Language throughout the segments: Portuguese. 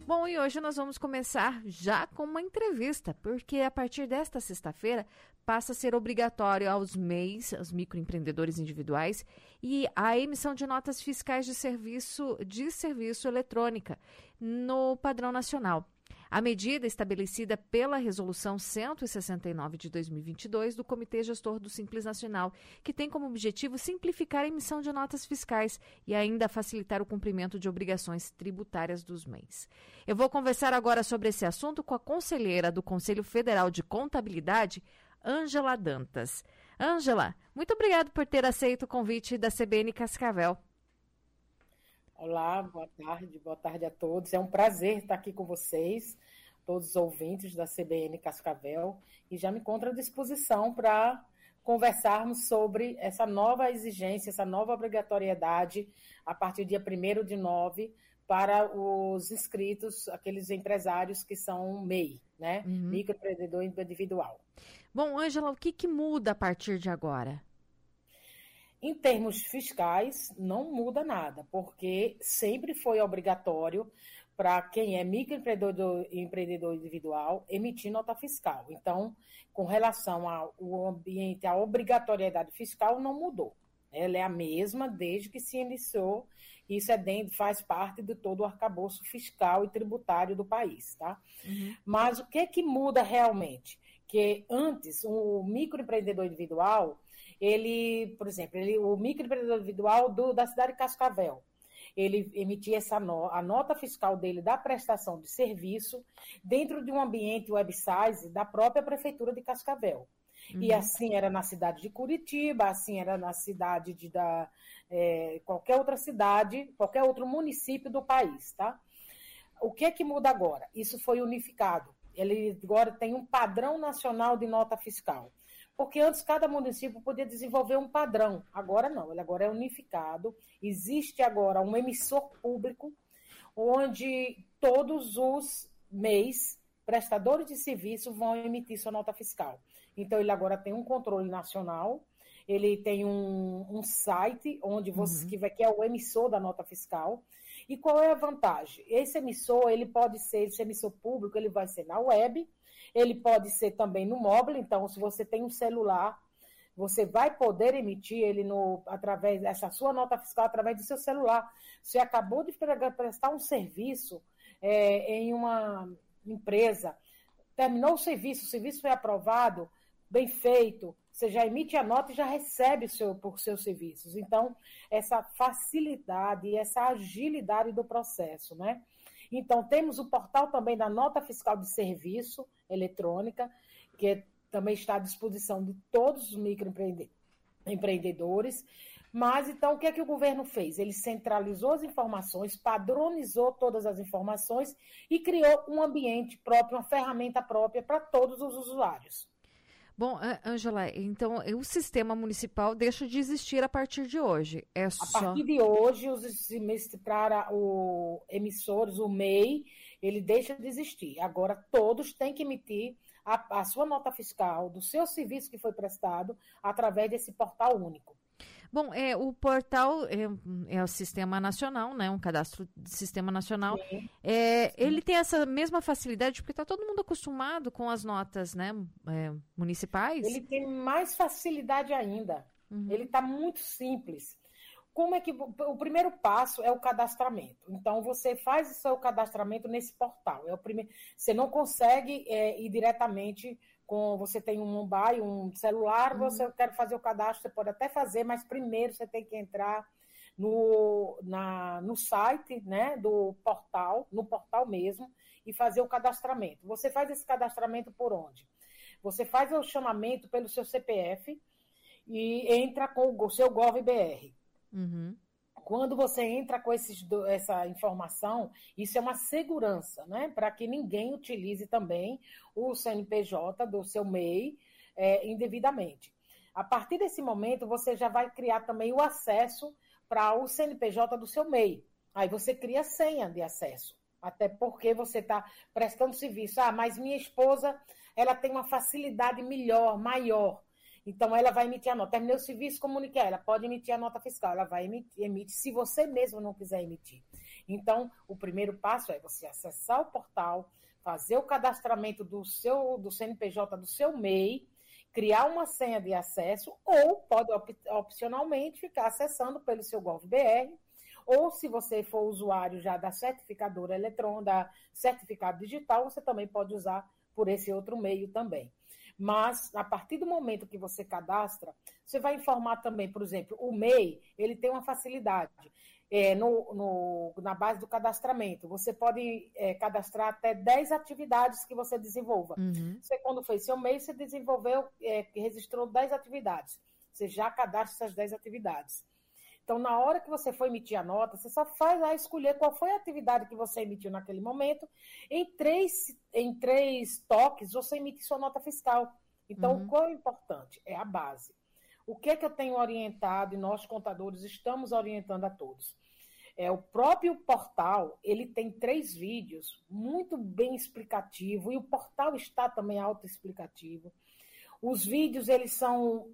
Bom, e hoje nós vamos começar já com uma entrevista, porque a partir desta sexta-feira passa a ser obrigatório aos MEIs, aos microempreendedores individuais, e a emissão de notas fiscais de serviço eletrônica no padrão nacional. A medida estabelecida pela Resolução 169 de 2022 do Comitê Gestor do Simples Nacional, que tem como objetivo simplificar a emissão de notas fiscais e ainda facilitar o cumprimento de obrigações tributárias dos MEIs. Eu vou conversar agora sobre esse assunto com a conselheira do Conselho Federal de Contabilidade, Ângela Dantas. Ângela, muito obrigada por ter aceito o convite da CBN Cascavel. Olá, boa tarde a todos. É um prazer estar aqui com vocês, todos os ouvintes da CBN Cascavel, e já me encontro à disposição para conversarmos sobre essa nova exigência, essa nova obrigatoriedade a partir do dia 1º de 9 para os inscritos, aqueles empresários que são MEI, né? Microempreendedor individual. Bom, Ângela, o que muda a partir de agora? Em termos fiscais, não muda nada, porque sempre foi obrigatório para quem é microempreendedor individual emitir nota fiscal. Então, com relação ao ambiente, a obrigatoriedade fiscal não mudou. Ela é a mesma desde que se iniciou, e isso faz parte de todo o arcabouço fiscal e tributário do país, tá? Mas o que muda realmente? Que antes, o microempreendedor individual, por exemplo, o microempreendedor individual da cidade de Cascavel, ele emitia a nota fiscal dele da prestação de serviço dentro de um ambiente website da própria prefeitura de Cascavel. E assim era na cidade de Curitiba, assim era na cidade de qualquer outra cidade, qualquer outro município do país, tá? O que muda agora? Isso foi unificado. Ele agora tem um padrão nacional de nota fiscal. Porque antes cada município podia desenvolver um padrão. Agora não, ele agora é unificado. Existe agora um emissor público onde todos os MEIs, prestadores de serviço, vão emitir sua nota fiscal. Então, ele agora tem um controle nacional, ele tem um site onde que é o emissor da nota fiscal. E qual é a vantagem? Esse emissor público, ele vai ser na web, ele pode ser também no móvel. Então, se você tem um celular, você vai poder emitir ele através dessa sua nota fiscal através do seu celular. Você acabou de prestar um serviço em uma empresa, terminou o serviço foi aprovado, bem feito, você já emite a nota e já recebe por seus serviços. Então, essa facilidade e essa agilidade do processo, né? Então, temos o portal também da nota fiscal de serviço eletrônica, que também está à disposição de todos os microempreendedores. Mas, então, o que é que o governo fez? Ele centralizou as informações, padronizou todas as informações e criou um ambiente próprio, uma ferramenta própria para todos os usuários. Bom, Ângela, então o sistema municipal deixa de existir a partir de hoje. A partir de hoje, para os emissores, o MEI, ele deixa de existir. Agora, todos têm que emitir a sua nota fiscal do seu serviço que foi prestado através desse portal único. Bom, o portal é o Sistema Nacional, né? Um cadastro de Sistema Nacional. Sim. Ele tem essa mesma facilidade, porque está todo mundo acostumado com as notas, né, municipais? Ele tem mais facilidade ainda. Ele está muito simples. Como é que o primeiro passo é o cadastramento? Então, você faz o seu cadastramento nesse portal. Você não consegue ir diretamente você tem um mobile, um celular, você quer fazer o cadastro, você pode até fazer, mas primeiro você tem que entrar no site, né, do portal, no portal mesmo, e fazer o cadastramento. Você faz esse cadastramento por onde? Você faz o chamamento pelo seu CPF e entra com o seu GovBR. Quando você entra com essa informação, isso é uma segurança, né? Para que ninguém utilize também o CNPJ do seu MEI indevidamente. A partir desse momento, você já vai criar também o acesso para o CNPJ do seu MEI. Aí você cria a senha de acesso, até porque você está prestando serviço. Mas minha esposa, ela tem uma facilidade maior. Então, ela vai emitir a nota. Terminei o serviço, comunique a ela. Pode emitir a nota fiscal. Ela vai emitir, se você mesmo não quiser emitir. Então, o primeiro passo é você acessar o portal, fazer o cadastramento do CNPJ do seu MEI, criar uma senha de acesso, ou pode opcionalmente ficar acessando pelo seu GovBR, ou se você for usuário já da certificadora eletrônica, da certificado digital, você também pode usar por esse outro meio também. Mas, a partir do momento que você cadastra, você vai informar também, por exemplo, o MEI, ele tem uma facilidade. Na base do cadastramento. Você pode cadastrar até 10 atividades que você desenvolva. Uhum. Você, quando fez seu mês, você desenvolveu, registrou 10 atividades. Você já cadastra essas 10 atividades. Então, na hora que você for emitir a nota, você só faz lá escolher qual foi a atividade que você emitiu naquele momento. Em três toques, você emite sua nota fiscal. Então, qual é o importante? É a base. O que é que eu tenho orientado, e nós, contadores, estamos orientando a todos? O próprio portal, ele tem 3 vídeos muito bem explicativos, e o portal está também autoexplicativo. Os vídeos, eles são,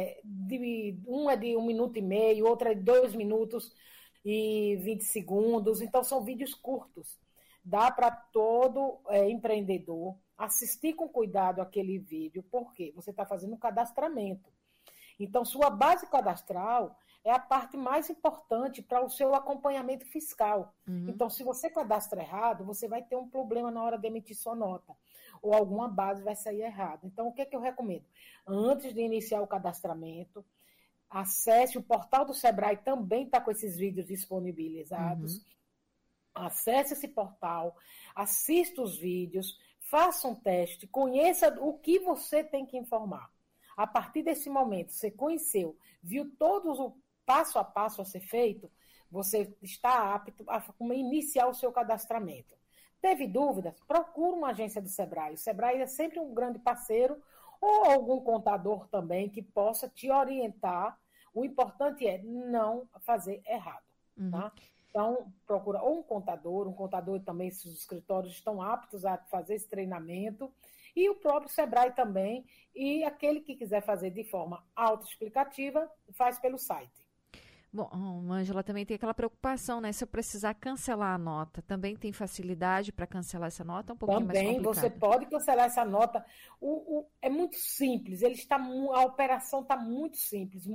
um é de 1 minuto e meio, outro é de 2 minutos e 20 segundos, então são vídeos curtos. Dá para todo empreendedor assistir com cuidado aquele vídeo, porque você está fazendo um cadastramento. Então, sua base cadastral é a parte mais importante para o seu acompanhamento fiscal. Uhum. Então, se você cadastra errado, você vai ter um problema na hora de emitir sua nota, ou alguma base vai sair errada. Então, o que é que eu recomendo? Antes de iniciar o cadastramento, acesse o portal do Sebrae, também está com esses vídeos disponibilizados. Uhum. Acesse esse portal, assista os vídeos, faça um teste, conheça o que você tem que informar. A partir desse momento, você conheceu, viu todos o passo a passo a ser feito, você está apto a iniciar o seu cadastramento. Teve dúvidas? Procura uma agência do Sebrae. O Sebrae é sempre um grande parceiro, ou algum contador também que possa te orientar. O importante é não fazer errado. Uhum. Tá? Então, procura ou um contador também, se os escritórios estão aptos a fazer esse treinamento, e o próprio Sebrae também, e aquele que quiser fazer de forma autoexplicativa, faz pelo site. Bom, Ângela, também tem aquela preocupação, né? Se eu precisar cancelar a nota, também tem facilidade para cancelar essa nota? Um pouquinho mais complicado. Também, você pode cancelar essa nota. É muito simples, a operação está muito simples,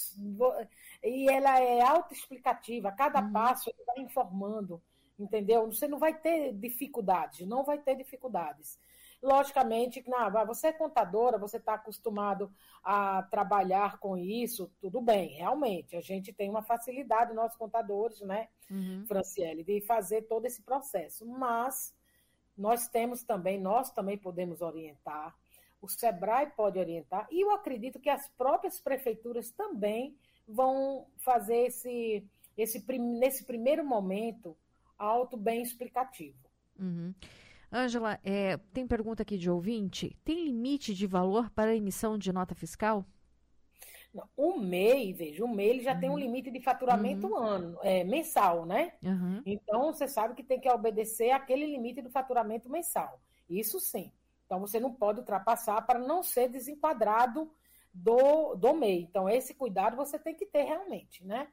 e ela é autoexplicativa. Cada passo ele vai informando, entendeu? Você não vai ter dificuldades, não vai ter dificuldades. Logicamente, você é contadora, você está acostumado a trabalhar com isso, tudo bem, realmente. A gente tem uma facilidade, nós contadores, né, Franciele, de fazer todo esse processo. Mas nós também podemos orientar, o Sebrae pode orientar, e eu acredito que as próprias prefeituras também vão fazer nesse primeiro momento, algo bem explicativo. Uhum. Ângela, tem pergunta aqui de ouvinte. Tem limite de valor para a emissão de nota fiscal? Não, o MEI ele já tem um limite de faturamento mensal, né? Uhum. Então, você sabe que tem que obedecer aquele limite do faturamento mensal. Isso sim. Então, você não pode ultrapassar para não ser desenquadrado do MEI. Então, esse cuidado você tem que ter realmente, né?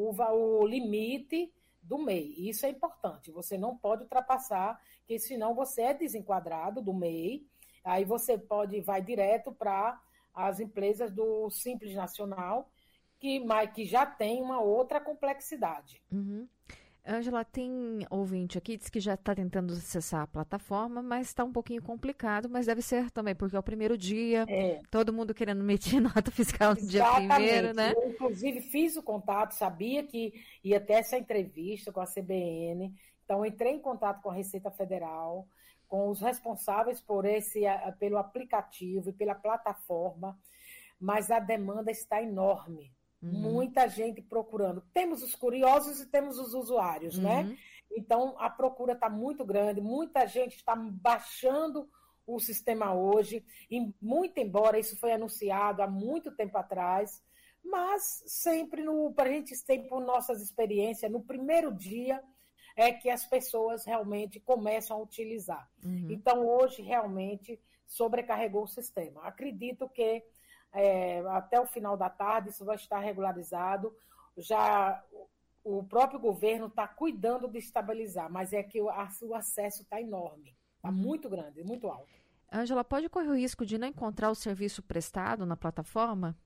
O limite do MEI. Isso é importante. Você não pode ultrapassar, porque senão você é desenquadrado do MEI. Aí você vai direto para as empresas do Simples Nacional, que já tem uma outra complexidade. Uhum. Ângela, tem ouvinte aqui, diz que já está tentando acessar a plataforma, mas está um pouquinho complicado, mas deve ser também, porque é o primeiro dia, todo mundo querendo emitir nota fiscal no dia primeiro, né? Eu, inclusive, fiz o contato, sabia que ia ter essa entrevista com a CBN, então entrei em contato com a Receita Federal, com os responsáveis pelo aplicativo e pela plataforma, mas a demanda está enorme. Muita gente procurando. Temos os curiosos e temos os usuários, né? Então, a procura está muito grande, muita gente está baixando o sistema hoje, e muito embora isso foi anunciado há muito tempo atrás, mas sempre, para a gente ter por nossas experiências, no primeiro dia é que as pessoas realmente começam a utilizar. Então, hoje, realmente, sobrecarregou o sistema. Acredito que até o final da tarde isso vai estar regularizado. Já o próprio governo está cuidando de estabilizar, mas é que o acesso está enorme, está muito grande, muito alto. Ângela, pode correr o risco de não encontrar o serviço prestado na plataforma?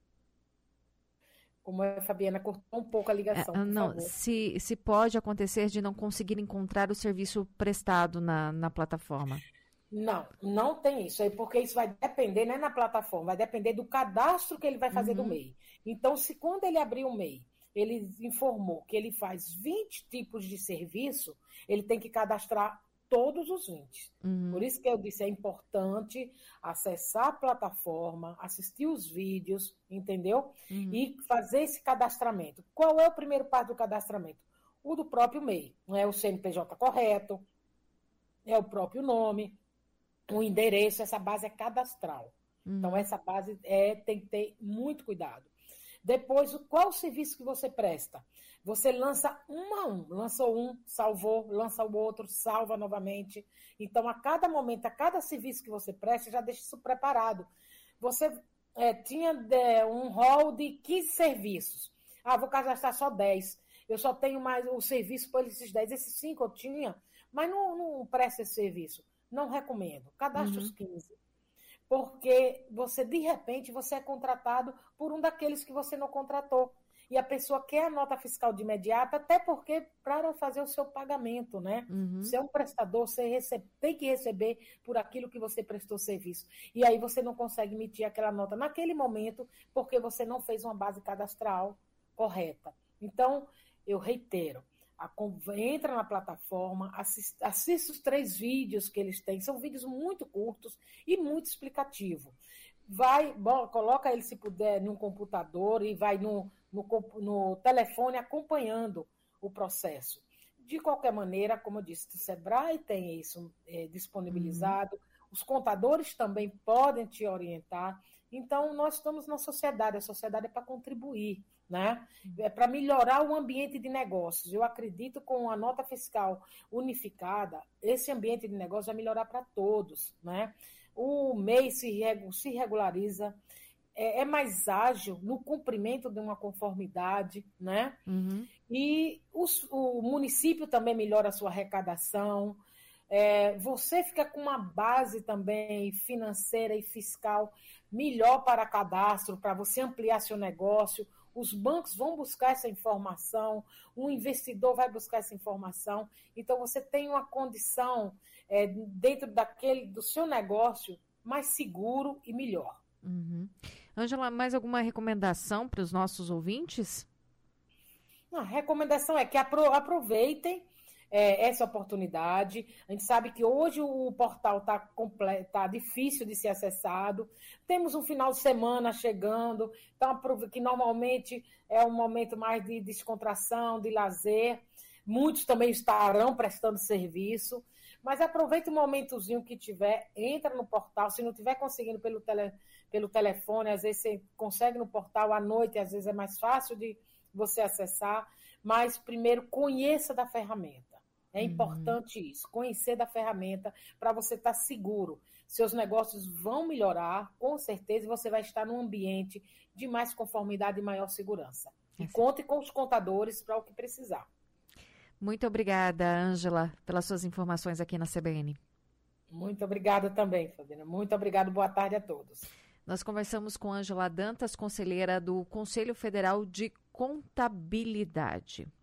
Como a Fabiana cortou um pouco a ligação, por Não, favor. se pode acontecer de não conseguir encontrar o serviço prestado na plataforma. Não tem isso, porque isso vai depender, não é na plataforma, vai depender do cadastro que ele vai fazer do MEI. Então, se quando ele abrir o MEI, ele informou que ele faz 20 tipos de serviço, ele tem que cadastrar todos os 20. Por isso que eu disse, é importante acessar a plataforma, assistir os vídeos, entendeu? E fazer esse cadastramento. Qual é o primeiro passo do cadastramento? O do próprio MEI. É o CNPJ correto, é o próprio nome, o endereço, essa base é cadastral. Então, essa base tem que ter muito cuidado. Depois, qual o serviço que você presta? Você lança um a um. Lançou um, salvou, lança o outro, salva novamente. Então, a cada momento, a cada serviço que você presta, já deixa isso preparado. Você tinha um rol de 15 serviços. Vou cadastrar só 10. Eu só tenho mais o serviço para esses 10. Esses 5 eu tinha, mas não presta esse serviço. Não recomendo. Cadastre os 15. Porque de repente, você é contratado por um daqueles que você não contratou. E a pessoa quer a nota fiscal de imediato, até porque para fazer o seu pagamento, né? Você é um prestador, você tem que receber por aquilo que você prestou serviço. E aí você não consegue emitir aquela nota naquele momento, porque você não fez uma base cadastral correta. Então, eu reitero, entra na plataforma, assista os 3 vídeos que eles têm, são vídeos muito curtos e muito explicativos. Coloca ele, se puder, num computador e vai no telefone acompanhando o processo. De qualquer maneira, como eu disse, o Sebrae tem isso disponibilizado, os contadores também podem te orientar. Então, nós estamos na sociedade, a sociedade é para contribuir, né? É para melhorar o ambiente de negócios. Eu acredito que com a nota fiscal unificada, esse ambiente de negócios vai melhorar para todos, né? O MEI se regulariza, é mais ágil no cumprimento de uma conformidade, né? E o município também melhora a sua arrecadação, você fica com uma base também financeira e fiscal melhor para cadastro, para você ampliar seu negócio. Os bancos vão buscar essa informação, o investidor vai buscar essa informação. Então, você tem uma condição dentro do seu negócio mais seguro e melhor. Ângela, mais alguma recomendação para os nossos ouvintes? A recomendação é que aproveitem essa oportunidade. A gente sabe que hoje o portal tá difícil de ser acessado. Temos um final de semana chegando, então que normalmente é um momento mais de descontração, de lazer. Muitos também estarão prestando serviço, mas aproveite o momentozinho que tiver, entra no portal. Se não estiver conseguindo pelo telefone, às vezes você consegue no portal à noite, às vezes é mais fácil de você acessar, mas primeiro conheça da ferramenta. É importante isso, conhecer da ferramenta para você estar seguro. Seus negócios vão melhorar, com certeza, e você vai estar num ambiente de mais conformidade e maior segurança. E conte com os contadores para o que precisar. Muito obrigada, Ângela, pelas suas informações aqui na CBN. Muito obrigada também, Fabiana. Muito obrigada, boa tarde a todos. Nós conversamos com Ângela Dantas, conselheira do Conselho Federal de Contabilidade.